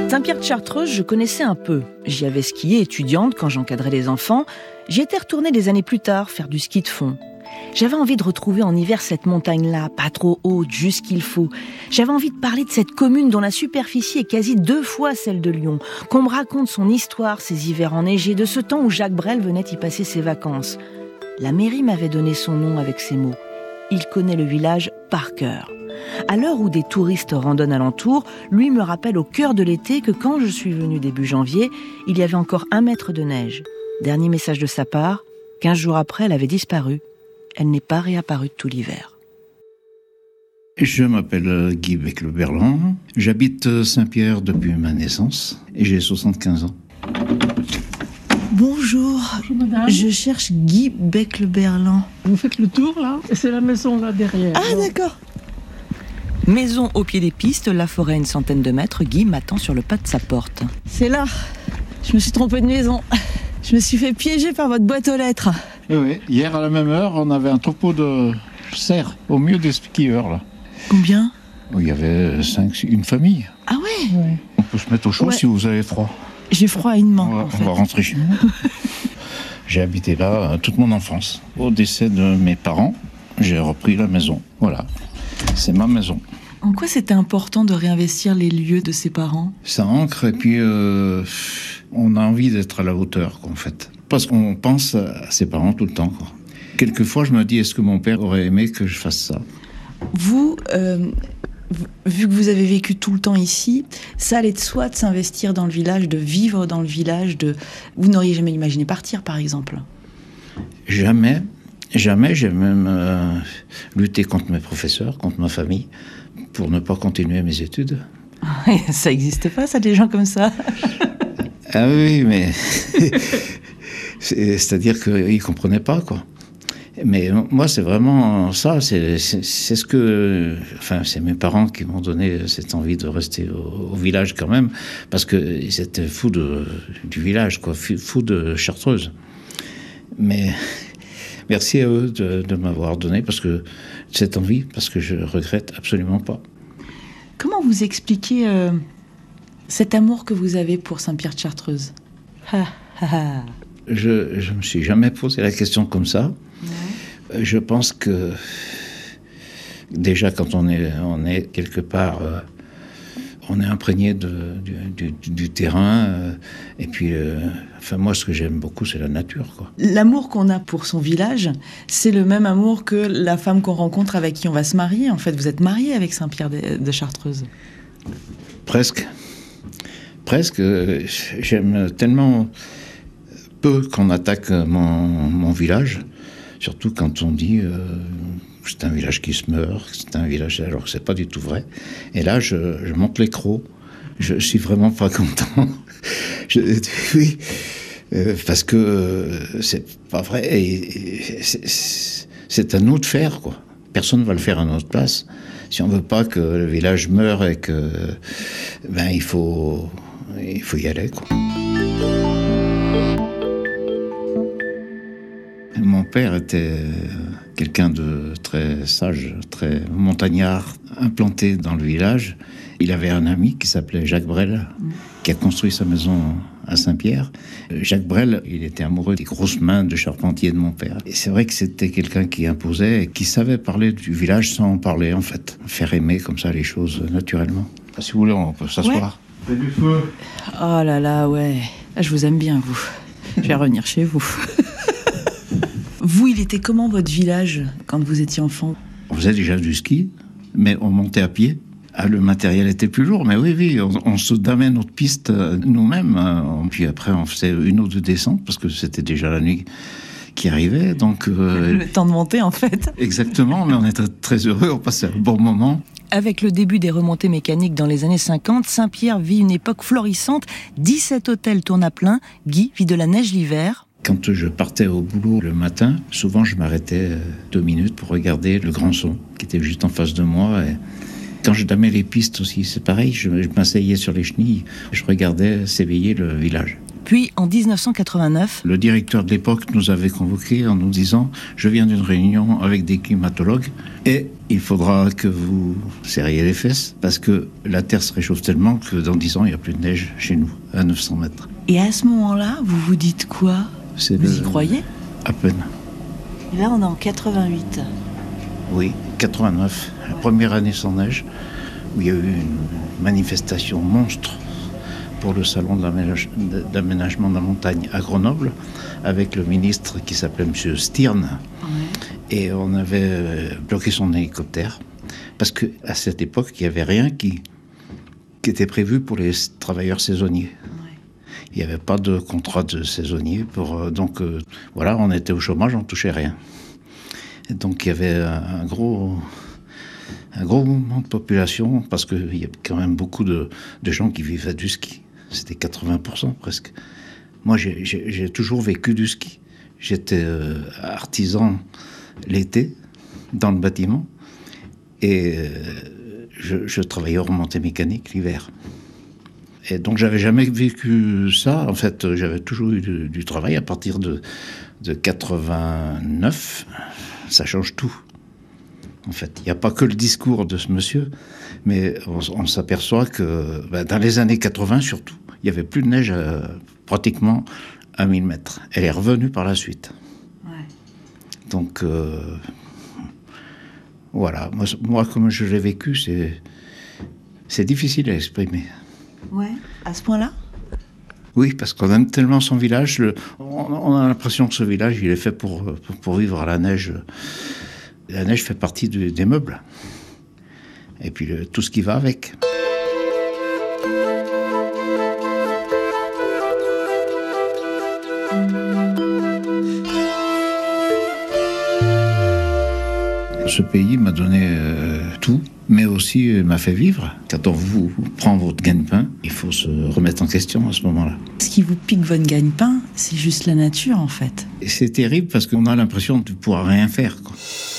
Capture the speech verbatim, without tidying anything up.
Saint-Pierre-de-Chartreuse, je connaissais un peu. J'y avais skié étudiante quand j'encadrais les enfants. J'y étais retournée des années plus tard faire du ski de fond. J'avais envie de retrouver en hiver cette montagne-là, pas trop haute, juste qu'il faut. J'avais envie de parler de cette commune dont la superficie est quasi deux fois celle de Lyon, qu'on me raconte son histoire, ses hivers enneigés, de ce temps où Jacques Brel venait y passer ses vacances. La mairie m'avait donné son nom avec ces mots. Il connaît le village par cœur. À l'heure où des touristes randonnent alentour, lui me rappelle au cœur de l'été que quand je suis venue début janvier, il y avait encore un mètre de neige. Dernier message de sa part, quinze jours après, elle avait disparu. Elle n'est pas réapparue de tout l'hiver. Je m'appelle Guy Becleberlan, j'habite Saint-Pierre depuis ma naissance et j'ai soixante-quinze ans. Bonjour, Bonjour madame. Je cherche Guy Becleberlan. Vous faites le tour là, et c'est la maison là derrière. Ah d'accord. Maison au pied des pistes, la forêt à une centaine de mètres, Guy m'attend sur le pas de sa porte. C'est là, je me suis trompée de maison. Je me suis fait piéger par votre boîte aux lettres. Oui, oui. Hier à la même heure, on avait un troupeau de cerfs au milieu des skieurs là. Combien ? Il y avait cinq, une famille. Ah ouais, Ouais. On peut se mettre au chaud Ouais. si vous avez froid. j'ai froid à une main On va, en on fait. va rentrer chez nous. J'ai habité là euh, toute mon enfance. Au décès de mes parents, j'ai repris la maison. Voilà, c'est ma maison. En quoi c'était important de réinvestir les lieux de ses parents ? Ça ancre et puis euh, on a envie d'être à la hauteur, quoi, en fait. Parce qu'on pense à ses parents tout le temps, quoi. Quelquefois, je me dis, est-ce que mon père aurait aimé que je fasse ça ? Vous, euh, vu que vous avez vécu tout le temps ici, ça allait de soi de s'investir dans le village, de vivre dans le village. De... Vous n'auriez jamais imaginé partir, par exemple ? Jamais, jamais. J'ai même euh, lutté contre mes professeurs, contre ma famille, pour ne pas continuer mes études. Ça n'existe pas, ça, des gens comme ça. Ah oui, mais... c'est, c'est-à-dire qu'ils ne comprenaient pas, quoi. Mais moi, c'est vraiment ça. C'est, c'est, c'est ce que... Enfin, c'est mes parents qui m'ont donné cette envie de rester au, au village quand même, parce qu'ils étaient fous de, du village, quoi, fous de Chartreuse. Mais merci à eux de, de m'avoir donné parce que, cette envie, parce que je ne regrette absolument pas. Comment vous expliquez euh, cet amour que vous avez pour Saint-Pierre-de-Chartreuse ? Ha, ha, ha. Je ne me suis jamais posé la question comme ça. Ouais. Je pense que déjà quand on est, on est quelque part, euh, on est imprégné de, du, du, du terrain. Euh, et puis, euh, enfin moi, ce que j'aime beaucoup, c'est la nature, quoi. L'amour qu'on a pour son village, c'est le même amour que la femme qu'on rencontre avec qui on va se marier. En fait, vous êtes marié avec Saint-Pierre-de-Chartreuse. Presque. Presque. J'aime tellement peu qu'on attaque mon, mon village. Surtout quand on dit euh, que c'est un village qui se meurt, que c'est un village alors que c'est pas du tout vrai. Et là, je, je monte les crocs. Je, je suis vraiment pas content. je, oui, euh, parce que euh, c'est pas vrai. Et, et c'est, c'est à nous de faire, quoi. Personne ne va le faire à notre place. Si on veut pas que le village meure et que, ben il faut, il faut y aller, quoi. Mon père était quelqu'un de très sage, très montagnard, implanté dans le village. Il avait un ami qui s'appelait Jacques Brel, qui a construit sa maison à Saint-Pierre. Jacques Brel, il était amoureux des grosses mains de charpentier de mon père. Et c'est vrai que c'était quelqu'un qui imposait et qui savait parler du village sans en parler, en fait. Faire aimer comme ça les choses naturellement. Si vous voulez, on peut s'asseoir. Ouais. C'est du feu. Oh là là, ouais. Ah, je vous aime bien, vous. Je vais revenir chez vous. Vous, il était comment votre village quand vous étiez enfant ? On faisait déjà du ski, mais on montait à pied. Ah, le matériel était plus lourd, mais oui, oui, on, on se damait notre piste nous-mêmes. Puis après, on faisait une ou deux descentes, parce que c'était déjà la nuit qui arrivait. Donc, euh, le temps de monter, en fait. Exactement, mais on était très heureux, on passait un bon moment. Avec le début des remontées mécaniques dans les années cinquante, Saint-Pierre vit une époque florissante. dix-sept hôtels tournent à plein. Guy vit de la neige l'hiver. Quand je partais au boulot le matin, souvent je m'arrêtais deux minutes pour regarder le Grand Son, qui était juste en face de moi. Et quand je damais les pistes aussi, c'est pareil, je, je m'asseyais sur les chenilles, je regardais s'éveiller le village. Puis, en dix-neuf cent quatre-vingt-neuf... Le directeur de l'époque nous avait convoqués en nous disant « Je viens d'une réunion avec des climatologues et il faudra que vous serriez les fesses parce que la Terre se réchauffe tellement que dans dix ans, il n'y a plus de neige chez nous, à neuf cents mètres. » Et à ce moment-là, vous vous dites quoi ? C'est Vous le... y croyez ? À peine. Et là, on est en quatre-vingt-huit. Oui, quatre-vingt-neuf, la première année sans neige, où il y a eu une manifestation monstre pour le salon de l'aménagement de la montagne à Grenoble, avec le ministre qui s'appelait M. Stirn. Ouais. Et on avait bloqué son hélicoptère, parce qu'à cette époque, il n'y avait rien qui, qui était prévu pour les travailleurs saisonniers. Ouais. Il n'y avait pas de contrat de saisonnier. Pour, donc euh, voilà, on était au chômage, on ne touchait rien. Et donc il y avait un, un gros... un gros mouvement de population, parce qu'il y a quand même beaucoup de, de gens qui vivaient du ski. C'était quatre-vingts pour cent presque. Moi, j'ai, j'ai, j'ai toujours vécu du ski. J'étais euh, artisan l'été, dans le bâtiment, et euh, je, je travaillais en remontée mécanique l'hiver. Et donc, j'avais jamais vécu ça. En fait, j'avais toujours eu du, du travail. À partir de, de quatre-vingt-neuf, ça change tout. En fait, il n'y a pas que le discours de ce monsieur, mais on, on s'aperçoit que ben, dans les années quatre-vingts surtout, il n'y avait plus de neige à, pratiquement à mille mètres. Elle est revenue par la suite. Ouais. Donc, euh, voilà. Moi, moi, comme je l'ai vécu, c'est, c'est difficile à exprimer. Ouais, à ce point-là ? Oui, parce qu'on aime tellement son village. Le, on, on a l'impression que ce village, il est fait pour, pour, pour vivre à la neige. La neige fait partie de, des meubles. Et puis le, tout ce qui va avec. Ce pays m'a donné euh, tout, mais aussi euh, m'a fait vivre. Quand on vous prend votre gagne-pain, il faut se remettre en question à ce moment-là. Ce qui vous pique votre gagne-pain, c'est juste la nature en fait. Et c'est terrible parce qu'on a l'impression de ne pouvoir rien faire, quoi.